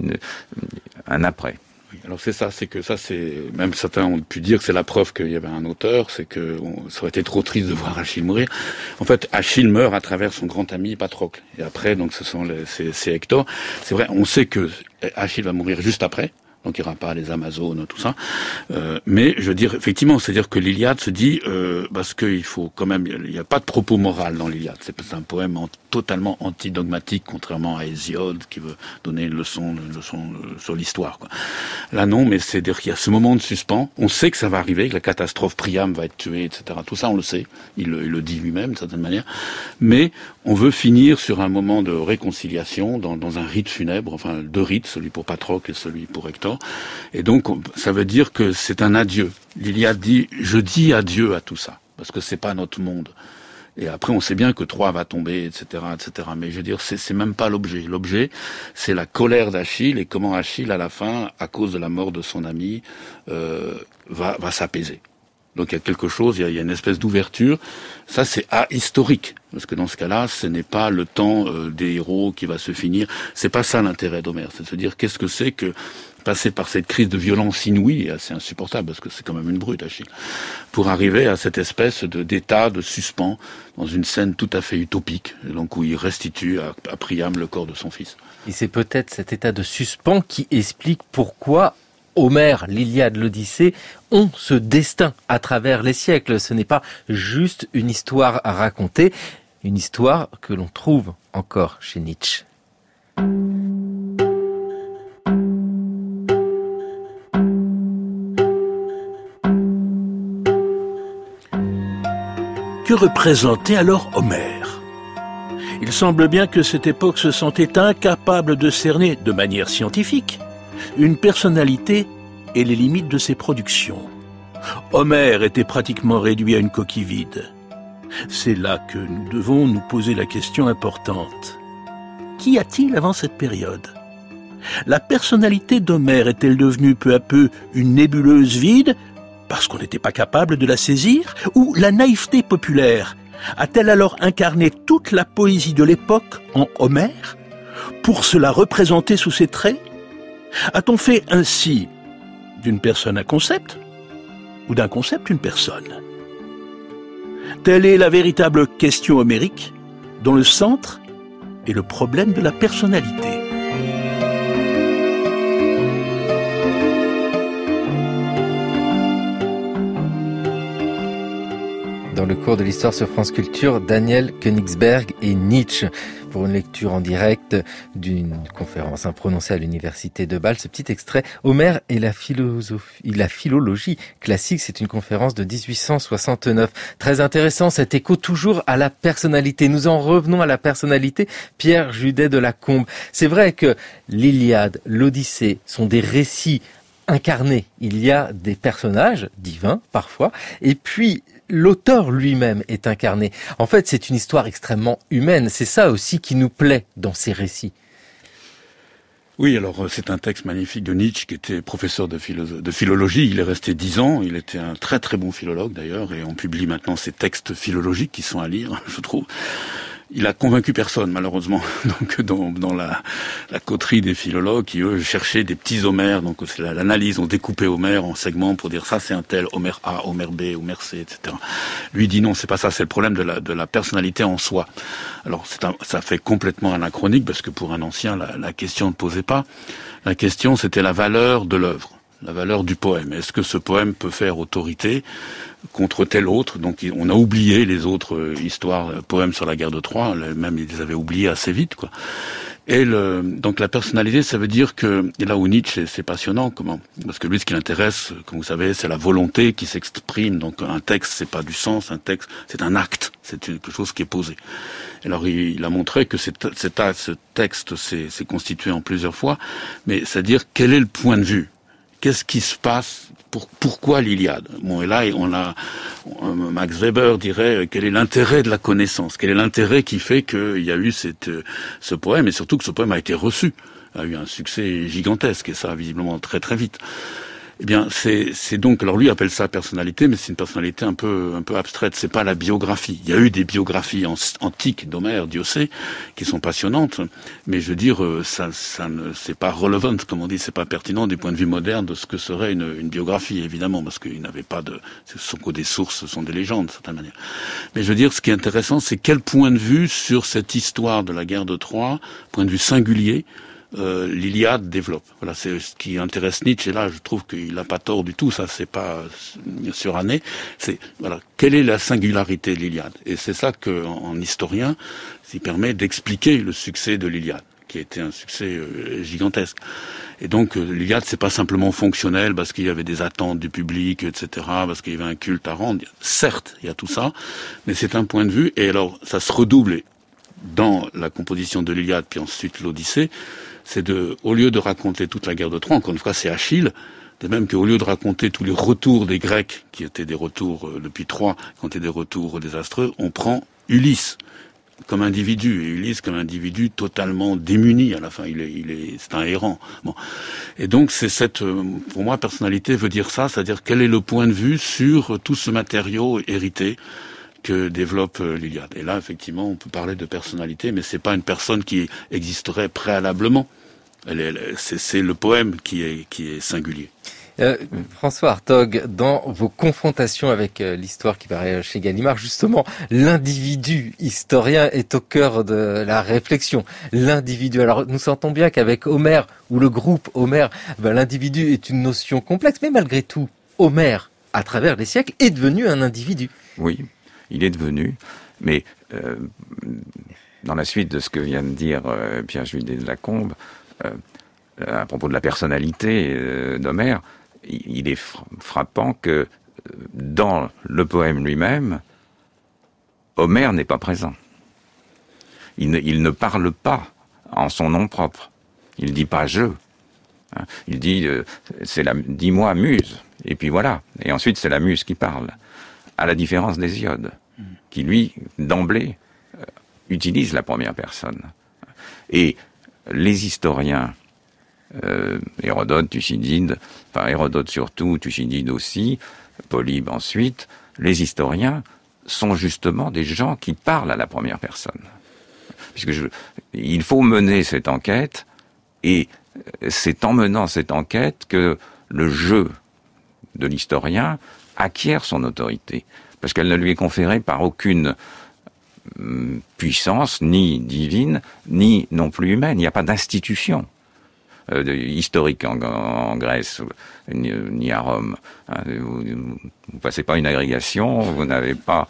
un après. Alors c'est même certains ont pu dire que c'est la preuve qu'il y avait un auteur, c'est que ça aurait été trop triste de voir Achille mourir. En fait, Achille meurt à travers son grand ami Patrocle. Et après, donc c'est Hector. C'est vrai, on sait que Achille va mourir juste après. Donc il n'y aura pas les Amazones, tout ça. Mais je veux dire, effectivement, c'est-à-dire que l'Iliade se dit, parce qu'il faut quand même, il n'y a pas de propos moral dans l'Iliade. C'est un poème totalement antidogmatique, contrairement à Hésiode, qui veut donner une leçon sur l'histoire, quoi. Là non, mais c'est-à-dire qu'il y a ce moment de suspens. On sait que ça va arriver, que la catastrophe, Priam va être tué, etc. Tout ça, on le sait. Il le dit lui-même, d'une certaine manière. Mais on veut finir sur un moment de réconciliation, dans un rite funèbre, enfin deux rites, celui pour Patrocle et celui pour Hector. Et donc, ça veut dire que c'est un adieu. L'Iliade dit, je dis adieu à tout ça, parce que c'est pas notre monde. Et après, on sait bien que Troie va tomber, etc., etc. Mais je veux dire, c'est même pas l'objet. L'objet, c'est la colère d'Achille et comment Achille, à la fin, à cause de la mort de son ami, va s'apaiser. Donc il y a quelque chose, il y a une espèce d'ouverture. Ça, c'est ahistorique. Parce que dans ce cas-là, ce n'est pas le temps des héros qui va se finir. C'est pas ça l'intérêt d'Homère. C'est de se dire, qu'est-ce que c'est que passer par cette crise de violence inouïe et assez insupportable, parce que c'est quand même une brute, Achille, pour arriver à cette espèce d'état de suspens dans une scène tout à fait utopique, donc où il restitue à Priam le corps de son fils. Et c'est peut-être cet état de suspens qui explique pourquoi Homère, l'Iliade, l'Odyssée ont ce destin à travers les siècles. Ce n'est pas juste une histoire à raconter, une histoire que l'on trouve encore chez Nietzsche. Que représentait alors Homère ? Il semble bien que cette époque se sentait incapable de cerner, de manière scientifique, une personnalité et les limites de ses productions. Homère était pratiquement réduit à une coquille vide. C'est là que nous devons nous poser la question importante. Qu'y a-t-il avant cette période ? La personnalité d'Homère est-elle devenue peu à peu une nébuleuse vide parce qu'on n'était pas capable de la saisir ? Ou la naïveté populaire a-t-elle alors incarné toute la poésie de l'époque en Homère pour se la représenter sous ses traits ? A-t-on fait ainsi d'une personne un concept ou d'un concept une personne? Telle est la véritable question homérique dont le centre est le problème de la personnalité. Dans le cours de l'histoire sur France Culture, Daniel Königsberg et Nietzsche, pour une lecture en direct d'une conférence prononcée à l'université de Bâle. Ce petit extrait, Homère et la philologie classique, c'est une conférence de 1869. Très intéressant, cet écho toujours à la personnalité. Nous en revenons à la personnalité. Pierre Judet de la Combe. C'est vrai que l'Iliade, l'Odyssée sont des récits incarnés. Il y a des personnages divins, parfois, et puis l'auteur lui-même est incarné. En fait, c'est une histoire extrêmement humaine. C'est ça aussi qui nous plaît dans ces récits. Oui, alors c'est un texte magnifique de Nietzsche qui était professeur de philologie. Il est resté 10 ans. Il était un très très bon philologue d'ailleurs, et on publie maintenant ses textes philologiques qui sont à lire, je trouve. Il a convaincu personne, malheureusement. Donc, dans la coterie des philologues qui, eux, cherchaient des petits Homères. Donc, c'est l'analyse. On découpait Homère en segments pour dire ça, c'est un tel, Homère A, Homère B, Homère C, etc. Lui dit non, c'est pas ça. C'est le problème de la personnalité en soi. Alors, ça fait complètement anachronique parce que pour un ancien, la question ne posait pas. La question, c'était la valeur de l'œuvre. La valeur du poème. Est-ce que ce poème peut faire autorité contre tel autre? Donc on a oublié les autres histoires, poèmes sur la guerre de Troie, même ils les avaient oubliés assez vite, quoi. Et donc la personnalité, ça veut dire que, et là où Nietzsche, c'est passionnant, parce que lui, ce qui l'intéresse, comme vous savez, c'est la volonté qui s'exprime. Donc un texte, c'est pas du sens, un texte, c'est un acte, c'est quelque chose qui est posé. Alors il a montré que ce texte s'est constitué en plusieurs fois, mais c'est-à-dire quel est le point de vue? Qu'est-ce qui se passe? Pourquoi l'Iliade? Bon, et là, Max Weber dirait quel est l'intérêt de la connaissance? Quel est l'intérêt qui fait qu'il y a eu ce poème, et surtout que ce poème a été reçu, a eu un succès gigantesque, et ça visiblement très très vite. Eh bien, c'est donc, alors lui appelle ça personnalité, mais c'est une personnalité un peu abstraite. C'est pas la biographie. Il y a eu des biographies antiques d'Homère, Diocée, qui sont passionnantes, mais je veux dire, c'est pas relevant, comme on dit, c'est pas pertinent du point de vue moderne de ce que serait une biographie, évidemment, parce qu'il n'avait pas ce sont que des sources, ce sont des légendes, de certaine manière. Mais je veux dire, ce qui est intéressant, c'est quel point de vue sur cette histoire de la guerre de Troie, point de vue singulier, l'Iliade développe. Voilà, c'est ce qui intéresse Nietzsche, et là je trouve qu'il n'a pas tort du tout, ça c'est pas suranné, c'est voilà, quelle est la singularité de l'Iliade? Et c'est ça qu'en historien, ça permet d'expliquer le succès de l'Iliade, qui a été un succès gigantesque. Et donc l'Iliade, c'est pas simplement fonctionnel parce qu'il y avait des attentes du public, etc., parce qu'il y avait un culte à rendre. Certes, il y a tout ça, mais c'est un point de vue, et alors ça se redouble dans la composition de l'Iliade, puis ensuite l'Odyssée, c'est au lieu de raconter toute la guerre de Troie, encore une fois c'est Achille, de même qu'au lieu de raconter tous les retours des Grecs, qui étaient des retours depuis Troie, qui étaient des retours désastreux, on prend Ulysse comme individu, et Ulysse comme individu totalement démuni à la fin, c'est un errant. Bon. Et donc c'est pour moi, personnalité veut dire ça, c'est-à-dire quel est le point de vue sur tout ce matériau hérité que développe l'Iliade. Et là, effectivement, on peut parler de personnalité, mais c'est pas une personne qui existerait préalablement. C'est le poème qui est singulier. François Hartog, dans vos confrontations avec l'histoire qui paraît chez Gallimard, justement, l'individu historien est au cœur de la réflexion. L'individu. Alors, nous sentons bien qu'avec Homère, ou le groupe Homère, l'individu est une notion complexe, mais malgré tout, Homère, à travers les siècles, est devenu un individu. Oui, il est devenu, mais dans la suite de ce que vient de dire Pierre Judet de la Combe, à propos de la personnalité d'Homère, il est frappant que dans le poème lui-même, Homère n'est pas présent. Il ne parle pas en son nom propre. Il dit pas je. Il dit dis-moi muse. Et puis voilà. Et ensuite c'est la muse qui parle. À la différence d'Hésiode, qui lui d'emblée utilise la première personne. Et les historiens, Hérodote, Thucydide, enfin Hérodote surtout, Thucydide aussi, Polybe ensuite, les historiens sont justement des gens qui parlent à la première personne. Puisque il faut mener cette enquête, et c'est en menant cette enquête que le jeu de l'historien acquiert son autorité, parce qu'elle ne lui est conférée par aucune puissance, ni divine, ni non plus humaine. Il n'y a pas d'institution historique en Grèce, ni à Rome. Vous passez pas une agrégation, vous n'avez pas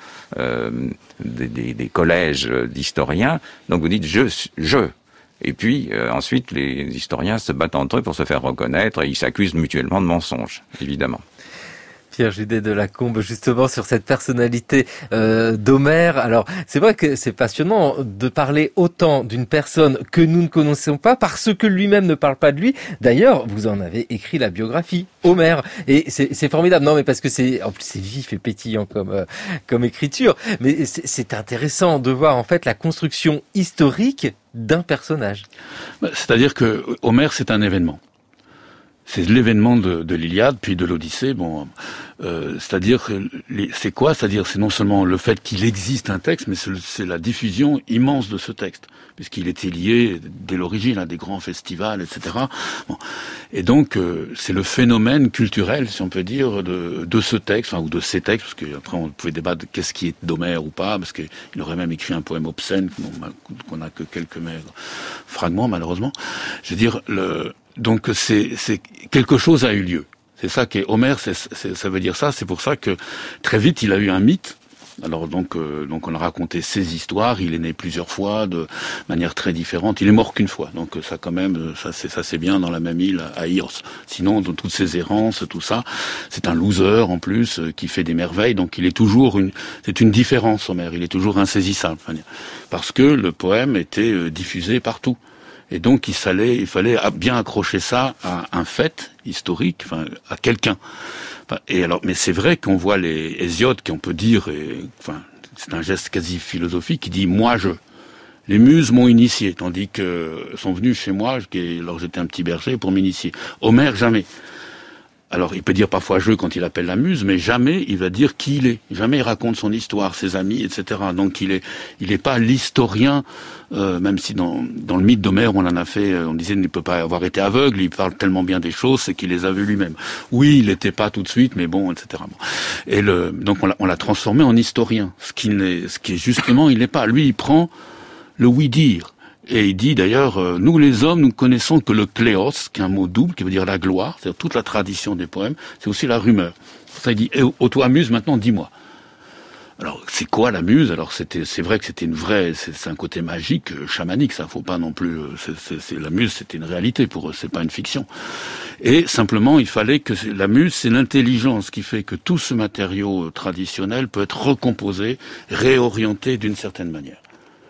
des collèges d'historiens, donc vous dites je. Et puis ensuite, les historiens se battent entre eux pour se faire reconnaître et ils s'accusent mutuellement de mensonges, évidemment. Pierre Judet de Lacombe, justement sur cette personnalité d'Homère. Alors, c'est vrai que c'est passionnant de parler autant d'une personne que nous ne connaissons pas parce que lui-même ne parle pas de lui. D'ailleurs, vous en avez écrit la biographie, Homère. Et c'est formidable. Non, mais parce que en plus, c'est vif et pétillant comme écriture. Mais c'est intéressant de voir, en fait, la construction historique d'un personnage. C'est-à-dire que Homère, c'est un événement. C'est l'événement de l'Iliade, puis de l'Odyssée. Bon, c'est-à-dire, c'est quoi ? C'est-à-dire, c'est non seulement le fait qu'il existe un texte, mais c'est la diffusion immense de ce texte, puisqu'il était lié dès l'origine à des grands festivals, etc. Bon. Et donc, c'est le phénomène culturel, si on peut dire, de ce texte, ou de ces textes, parce qu'après on pouvait débattre de qu'est-ce qui est d'Homère ou pas, parce qu'il aurait même écrit un poème obscène qu'on n'a que quelques maigres fragments, malheureusement. Je veux dire, donc c'est quelque chose a eu lieu. C'est ça qu'est Homère, ça veut dire ça. C'est pour ça que très vite il a eu un mythe. Alors donc on a raconté ses histoires. Il est né plusieurs fois de manière très différente. Il est mort qu'une fois. Donc ça quand même, ça c'est bien dans la même île à Ios. Sinon dans toutes ses errances, tout ça, c'est un loser en plus qui fait des merveilles. Donc il est toujours c'est une différence Homère. Il est toujours insaisissable parce que le poème était diffusé partout. Et donc il fallait bien accrocher ça à un fait historique, à quelqu'un. Et alors, mais c'est vrai qu'on voit les Hésiode, qu'on peut dire, c'est un geste quasi philosophique, qui dit moi je. Les muses m'ont initié, tandis que sont venues chez moi, alors j'étais un petit berger, pour m'initier. Homère jamais. Alors, il peut dire parfois je quand il appelle la muse, mais jamais il va dire qui il est. Jamais il raconte son histoire, ses amis, etc. Donc, il est pas l'historien, même si dans le mythe d'Homère, on disait qu'il ne peut pas avoir été aveugle, il parle tellement bien des choses, c'est qu'il les a vues lui-même. Oui, il n'était pas tout de suite, mais bon, etc. Et donc, on l'a transformé en historien. Ce qui est justement, il n'est pas. Lui, il prend le oui-dire. Et il dit d'ailleurs, nous les hommes, nous connaissons que le kléos, qui est un mot double, qui veut dire la gloire, c'est-à-dire toute la tradition des poèmes, c'est aussi la rumeur. Ça, il dit, toi muse, maintenant dis-moi. Alors, c'est quoi la muse ? Alors, c'est vrai que c'était c'est un côté magique, chamanique, ça, faut pas non plus, la muse, c'était une réalité pour eux, c'est pas une fiction. Et simplement, il fallait que la muse, c'est l'intelligence qui fait que tout ce matériau traditionnel peut être recomposé, réorienté d'une certaine manière.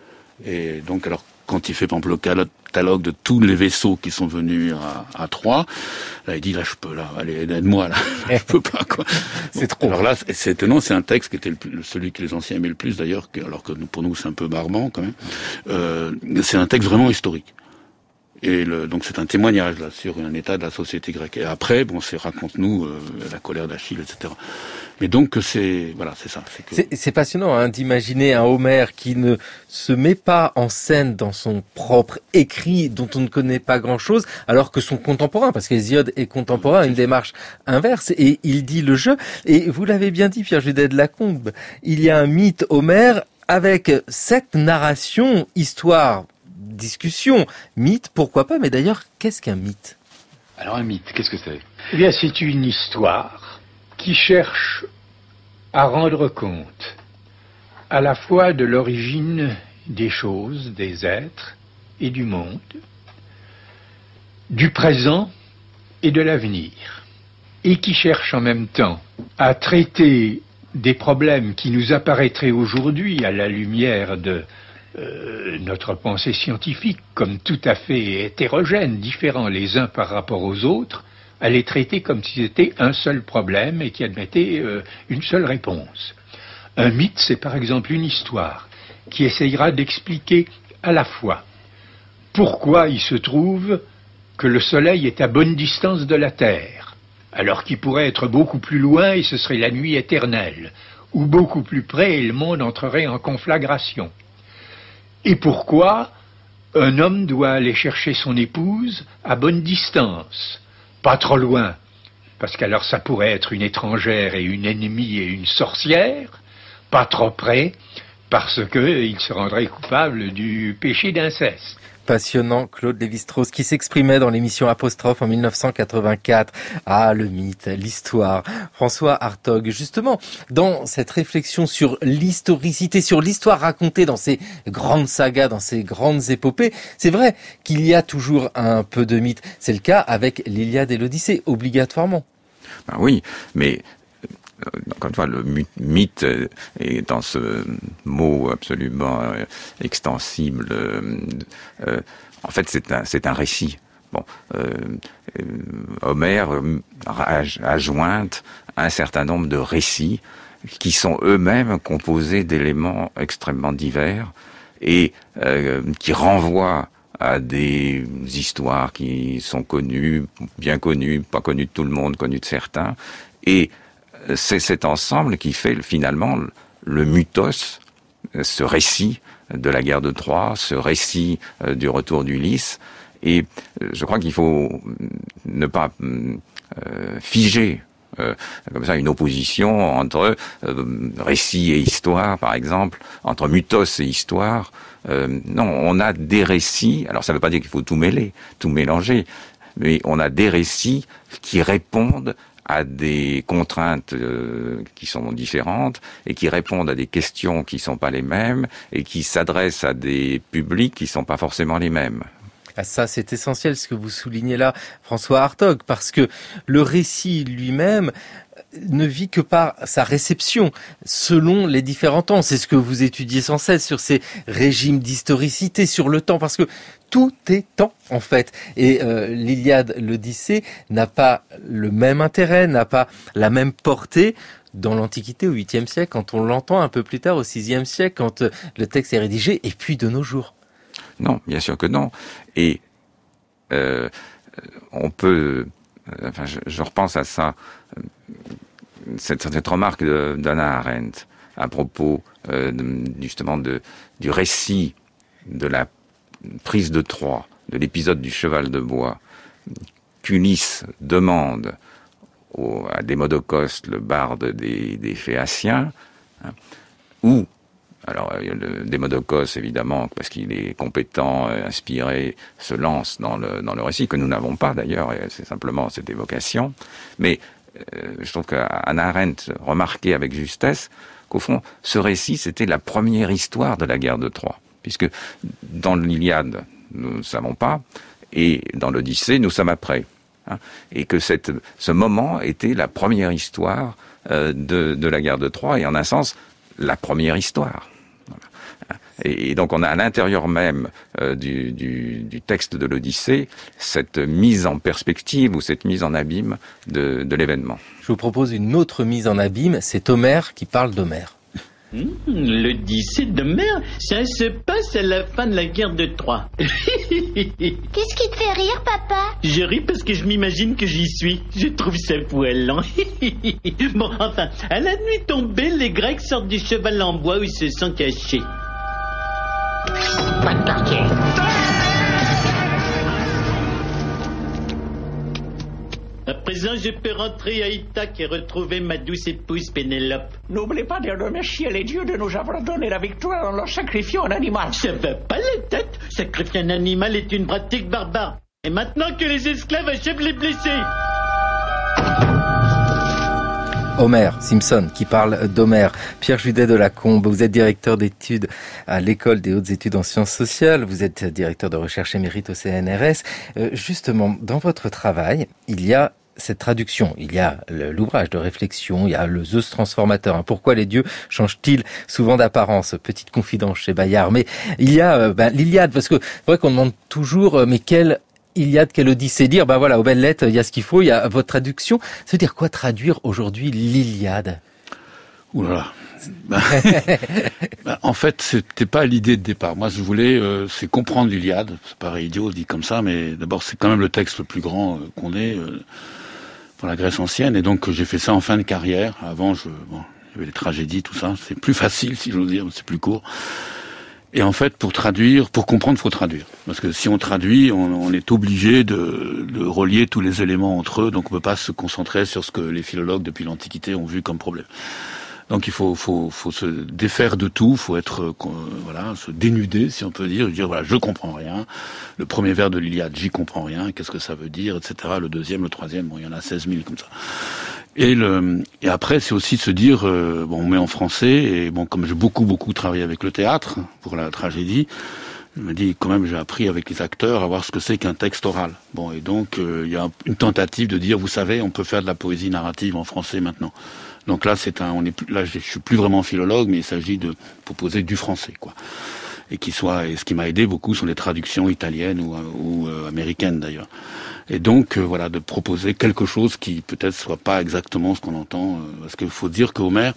Et donc, alors, quand il fait, par exemple, le catalogue de tous les vaisseaux qui sont venus à Troie, là, il dit, là, je peux, là, allez, aide-moi, là, je peux pas, quoi. C'est trop. Alors là, c'est étonnant, c'est un texte qui était celui que les anciens aimaient le plus, d'ailleurs, alors que pour nous, c'est un peu barbant, quand même. C'est un texte vraiment historique. Et donc c'est un témoignage, là, sur un état de la société grecque. Et après, bon, raconte-nous la colère d'Achille, etc. Mais donc c'est ça. C'est passionnant d'imaginer un Homère qui ne se met pas en scène dans son propre écrit dont on ne connaît pas grand-chose, alors que son contemporain, parce qu'Hésiode est contemporain, a une démarche inverse, et il dit le jeu. Et vous l'avez bien dit, Pierre Judet de Lacombe, il y a un mythe Homère avec cette narration, histoire, discussion, mythe, pourquoi pas, mais d'ailleurs, qu'est-ce qu'un mythe ? Alors un mythe, qu'est-ce que c'est ? Eh bien, c'est une histoire qui cherche à rendre compte à la fois de l'origine des choses, des êtres et du monde, du présent et de l'avenir, et qui cherche en même temps à traiter des problèmes qui nous apparaîtraient aujourd'hui à la lumière de notre pensée scientifique comme tout à fait hétérogènes, différents les uns par rapport aux autres, à les traiter comme si c'était un seul problème et qui admettait une seule réponse. Un mythe, c'est par exemple une histoire qui essayera d'expliquer à la fois pourquoi il se trouve que le Soleil est à bonne distance de la Terre, alors qu'il pourrait être beaucoup plus loin et ce serait la nuit éternelle, ou beaucoup plus près et le monde entrerait en conflagration. Et pourquoi un homme doit aller chercher son épouse à bonne distance, pas trop loin, parce qu'alors ça pourrait être une étrangère et une ennemie et une sorcière, pas trop près, parce qu'il se rendrait coupable du péché d'inceste. Passionnant, Claude Lévi-Strauss, qui s'exprimait dans l'émission Apostrophe en 1984. Ah, le mythe, l'histoire. François Hartog, justement, dans cette réflexion sur l'historicité, sur l'histoire racontée dans ces grandes sagas, dans ces grandes épopées, c'est vrai qu'il y a toujours un peu de mythe. C'est le cas avec l'Iliade et l'Odyssée, obligatoirement. Ben oui, mais encore une fois, le mythe est dans ce mot absolument extensible. En fait, c'est un récit. Bon, Homère a joint un certain nombre de récits qui sont eux-mêmes composés d'éléments extrêmement divers et qui renvoient à des histoires qui sont connues, bien connues, pas connues de tout le monde, connues de certains, et c'est cet ensemble qui fait finalement le mythos, ce récit de la guerre de Troie, ce récit du retour d'Ulysse. Et je crois qu'il faut ne pas figer comme ça une opposition entre récit et histoire, par exemple, entre mythos et histoire. Non, on a des récits, alors ça ne veut pas dire qu'il faut tout mêler, tout mélanger, mais on a des récits qui répondent à des contraintes qui sont différentes et qui répondent à des questions qui sont pas les mêmes et qui s'adressent à des publics qui sont pas forcément les mêmes. Ah, ça, c'est essentiel ce que vous soulignez là, François Hartog, parce que le récit lui-même ne vit que par sa réception selon les différents temps. C'est ce que vous étudiez sans cesse sur ces régimes d'historicité, sur le temps, parce que tout est temps en fait. Et l'Iliade, l'Odyssée n'a pas le même intérêt, n'a pas la même portée dans l'Antiquité au 8e siècle, quand on l'entend un peu plus tard au 6e siècle, quand le texte est rédigé, et puis de nos jours. Non, bien sûr que non. Et on peut... Enfin, je repense à ça, cette remarque d'Hannah Arendt à propos justement du récit de la prise de Troie, de l'épisode du cheval de bois, qu'Ulysse demande à Démodocoste, le barde des Phéaciens, hein, où, alors Démodocoste évidemment, parce qu'il est compétent, inspiré, se lance dans le récit, que nous n'avons pas d'ailleurs, et c'est simplement cette évocation, mais je trouve qu'Hannah Arendt remarquait avec justesse qu'au fond, ce récit, c'était la première histoire de la guerre de Troie. Puisque dans l'Iliade, nous ne savons pas, et dans l'Odyssée, nous sommes après. Hein, et que ce moment était la première histoire de la guerre de Troie, et en un sens, la première histoire. Voilà. Et donc on a à l'intérieur même du texte de l'Odyssée cette mise en perspective ou cette mise en abîme de l'événement. Je vous propose une autre mise en abîme, c'est Homère qui parle d'Homère. L'Odyssée d'Homère, ça se passe à la fin de la guerre de Troie. Qu'est-ce qui te fait rire, papa? Je ris parce que je m'imagine que j'y suis. Je trouve ça poilant. Bon, enfin, à la nuit tombée, les Grecs sortent du cheval en bois où ils se sont cachés. Pas de parquet. À présent, je peux rentrer à Ithaque et retrouver ma douce épouse Pénélope. N'oubliez pas de remercier les dieux de nous avoir donné la victoire en leur sacrifiant un animal. Ça va pas la tête. Sacrifier un animal est une pratique barbare. Et maintenant que les esclaves achèvent les blessés. Homer Simpson qui parle d'Homère. Pierre Judet de Lacombe, vous êtes directeur d'études à l'École des hautes études en sciences sociales, vous êtes directeur de recherche émérite au CNRS. Justement, dans votre travail, il y a cette traduction, il y a l'ouvrage de réflexion, il y a le Zeus transformateur. Pourquoi les dieux changent-ils souvent d'apparence? Petite confidence chez Bayard. Mais il y a l'Iliade, parce que c'est vrai qu'on demande toujours, mais quelle Iliade, quelle Odyssée dire? Voilà, aux belles lettres, il y a ce qu'il faut, il y a votre traduction. Ça veut dire quoi traduire aujourd'hui l'Iliade? Ouh là là. En fait, c'était pas l'idée de départ. Moi, je voulais, c'est comprendre l'Iliade. C'est paraît idiot dit comme ça, mais d'abord, c'est quand même le texte le plus grand qu'on ait pour la Grèce ancienne. Et donc, j'ai fait ça en fin de carrière. Avant, il y avait les tragédies, tout ça. C'est plus facile, si j'ose dire, c'est plus court. Et en fait, pour comprendre, faut traduire. Parce que si on traduit, on est obligé de relier tous les éléments entre eux, donc on peut pas se concentrer sur ce que les philologues depuis l'Antiquité ont vu comme problème. Donc il faut se défaire de tout, faut être se dénuder, si on peut dire voilà, je comprends rien. Le premier vers de l'Iliade, j'y comprends rien, qu'est-ce que ça veut dire, etc. Le deuxième, le troisième, bon, il y en a 16 000 comme ça. Et après, c'est aussi se dire, on met en français, et bon, comme j'ai beaucoup travaillé avec le théâtre, pour la tragédie, je me dis, quand même, j'ai appris avec les acteurs à voir ce que c'est qu'un texte oral. Bon, et donc, il y a une tentative de dire, vous savez, on peut faire de la poésie narrative en français maintenant. Donc là, je suis plus vraiment philologue, mais il s'agit de proposer du français, quoi. Et ce qui m'a aidé beaucoup sont les traductions italiennes ou américaines d'ailleurs. Et donc, de proposer quelque chose qui peut-être soit pas exactement ce qu'on entend, parce qu'il faut dire qu'Homère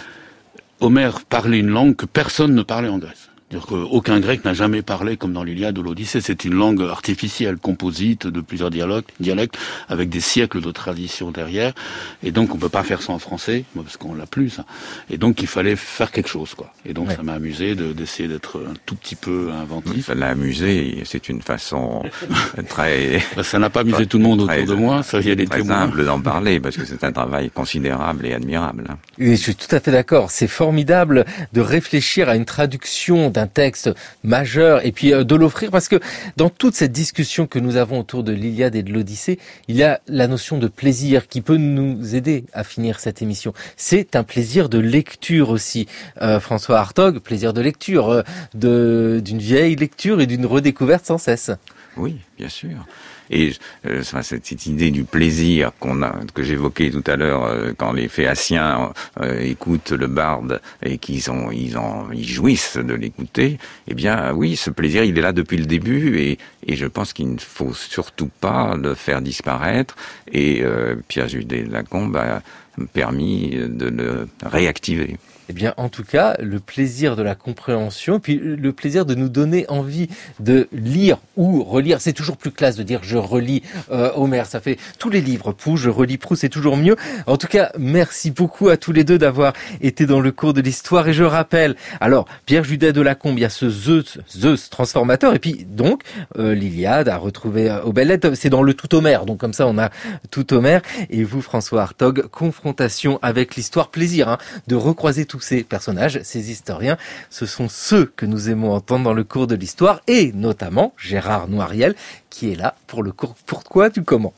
parlait une langue que personne ne parlait en Grèce. C'est-à-dire qu'aucun grec n'a jamais parlé comme dans l'Iliade ou l'Odyssée. C'est une langue artificielle, composite de plusieurs dialectes, avec des siècles de tradition derrière. Et donc, on peut pas faire ça en français, parce qu'on l'a plus, ça. Et donc, il fallait faire quelque chose, quoi. Et donc, ça m'a amusé d'essayer d'être un tout petit peu inventif. Ça l'a amusé, c'est une façon très... Ça n'a pas amusé tout le monde autour de moi, ça y a des témoins. Très humble d'en parler, parce que c'est un travail considérable et admirable. Et je suis tout à fait d'accord. C'est formidable de réfléchir à une traduction d'un texte majeur et puis de l'offrir, parce que dans toute cette discussion que nous avons autour de l'Iliade et de l'Odyssée, il y a la notion de plaisir qui peut nous aider à finir cette émission. C'est un plaisir de lecture aussi. François Hartog, plaisir de lecture, d'une vieille lecture et d'une redécouverte sans cesse. Oui, bien sûr. Et cette idée du plaisir que j'évoquais tout à l'heure, quand les Phéaciens écoutent le barde et qu'ils jouissent de l'écouter, eh bien oui, ce plaisir il est là depuis le début et je pense qu'il ne faut surtout pas le faire disparaître. Et Pierre Judet de Lacombe a permis de le réactiver. Eh bien, en tout cas, le plaisir de la compréhension, puis le plaisir de nous donner envie de lire ou relire. C'est toujours plus classe de dire je relis Homère. Ça fait tous les livres. Je relis Proust, c'est toujours mieux. En tout cas, merci beaucoup à tous les deux d'avoir été dans le cours de l'histoire. Et je rappelle, alors, Pierre Judet de Lacombe, il y a ce Zeus transformateur. Et puis, donc, l'Iliade a retrouvé aux belles lettres. C'est dans le tout Homère. Donc, comme ça, on a tout Homère. Et vous, François Hartog, confrontation avec l'histoire. Plaisir, de recroiser tous ces personnages, ces historiens, ce sont ceux que nous aimons entendre dans le cours de l'histoire, et notamment Gérard Noiriel, qui est là pour le cours Pourquoi du comment.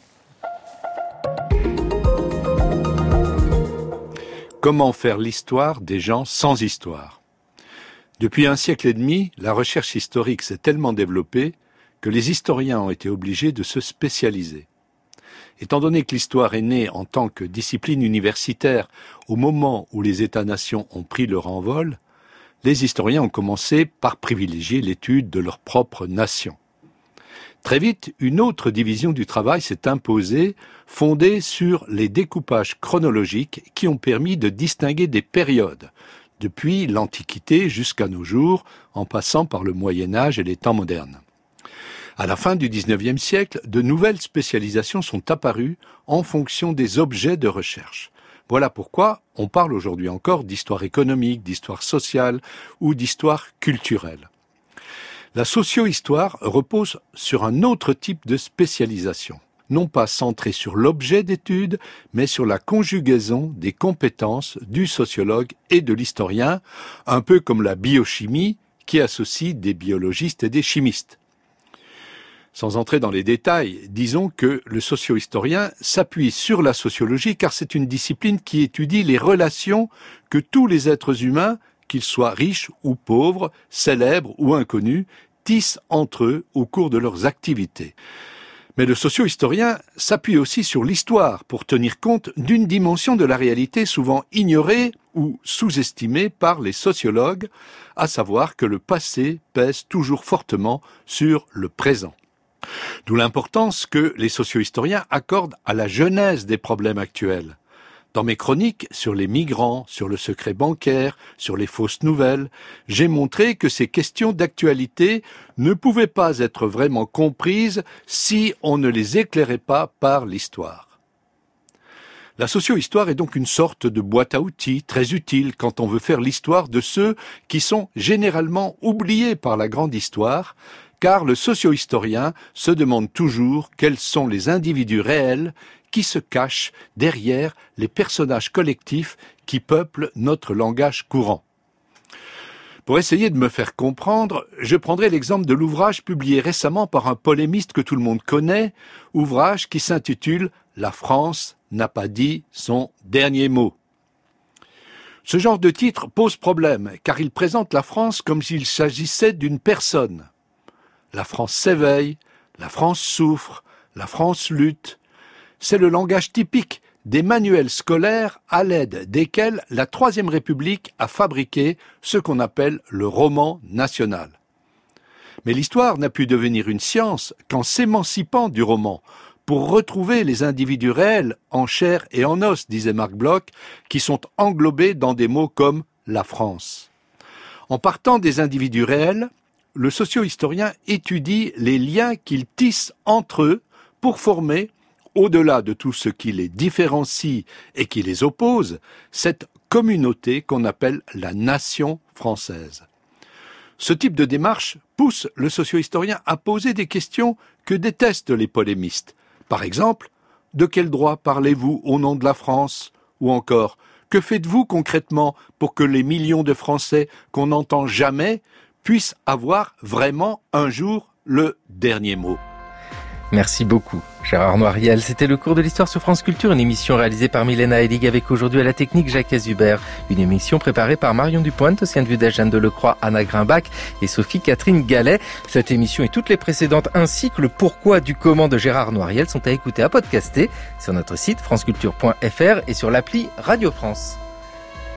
Comment faire l'histoire des gens sans histoire ? Depuis un siècle et demi, la recherche historique s'est tellement développée que les historiens ont été obligés de se spécialiser. Étant donné que l'histoire est née en tant que discipline universitaire au moment où les États-nations ont pris leur envol, les historiens ont commencé par privilégier l'étude de leur propre nation. Très vite, une autre division du travail s'est imposée, fondée sur les découpages chronologiques qui ont permis de distinguer des périodes, depuis l'Antiquité jusqu'à nos jours, en passant par le Moyen-Âge et les temps modernes. À la fin du XIXe siècle, de nouvelles spécialisations sont apparues en fonction des objets de recherche. Voilà pourquoi on parle aujourd'hui encore d'histoire économique, d'histoire sociale ou d'histoire culturelle. La socio-histoire repose sur un autre type de spécialisation, non pas centrée sur l'objet d'étude, mais sur la conjugaison des compétences du sociologue et de l'historien, un peu comme la biochimie qui associe des biologistes et des chimistes. Sans entrer dans les détails, disons que le socio-historien s'appuie sur la sociologie car c'est une discipline qui étudie les relations que tous les êtres humains, qu'ils soient riches ou pauvres, célèbres ou inconnus, tissent entre eux au cours de leurs activités. Mais le socio-historien s'appuie aussi sur l'histoire pour tenir compte d'une dimension de la réalité souvent ignorée ou sous-estimée par les sociologues, à savoir que le passé pèse toujours fortement sur le présent. D'où l'importance que les socio-historiens accordent à la genèse des problèmes actuels. Dans mes chroniques sur les migrants, sur le secret bancaire, sur les fausses nouvelles, j'ai montré que ces questions d'actualité ne pouvaient pas être vraiment comprises si on ne les éclairait pas par l'histoire. La socio-histoire est donc une sorte de boîte à outils très utile quand on veut faire l'histoire de ceux qui sont généralement oubliés par la grande histoire, car le socio-historien se demande toujours quels sont les individus réels qui se cachent derrière les personnages collectifs qui peuplent notre langage courant. Pour essayer de me faire comprendre, je prendrai l'exemple de l'ouvrage publié récemment par un polémiste que tout le monde connaît, ouvrage qui s'intitule « La France n'a pas dit son dernier mot ». Ce genre de titre pose problème, car il présente la France comme s'il s'agissait d'une personne. La France s'éveille, la France souffre, la France lutte. C'est le langage typique des manuels scolaires à l'aide desquels la Troisième République a fabriqué ce qu'on appelle le roman national. Mais l'histoire n'a pu devenir une science qu'en s'émancipant du roman, pour retrouver les individus réels en chair et en os, disait Marc Bloch, qui sont englobés dans des mots comme la France. En partant des individus réels, le socio-historien étudie les liens qu'ils tissent entre eux pour former, au-delà de tout ce qui les différencie et qui les oppose, cette communauté qu'on appelle la nation française. Ce type de démarche pousse le socio-historien à poser des questions que détestent les polémistes. Par exemple, de quel droit parlez-vous au nom de la France ? Ou encore, que faites-vous concrètement pour que les millions de Français qu'on n'entend jamais puissent avoir vraiment un jour le dernier mot ? Merci beaucoup, Gérard Noiriel. C'était le cours de l'histoire sur France Culture, une émission réalisée par Milena Helig avec aujourd'hui à la technique Jacques Azubert. Une émission préparée par Marion Dupointe, Océane Vudet, Jeanne Delecroix, Anna Grimbach et Sophie-Catherine Gallet. Cette émission et toutes les précédentes ainsi que le pourquoi du comment de Gérard Noiriel sont à écouter, à podcaster sur notre site franceculture.fr et sur l'appli Radio France.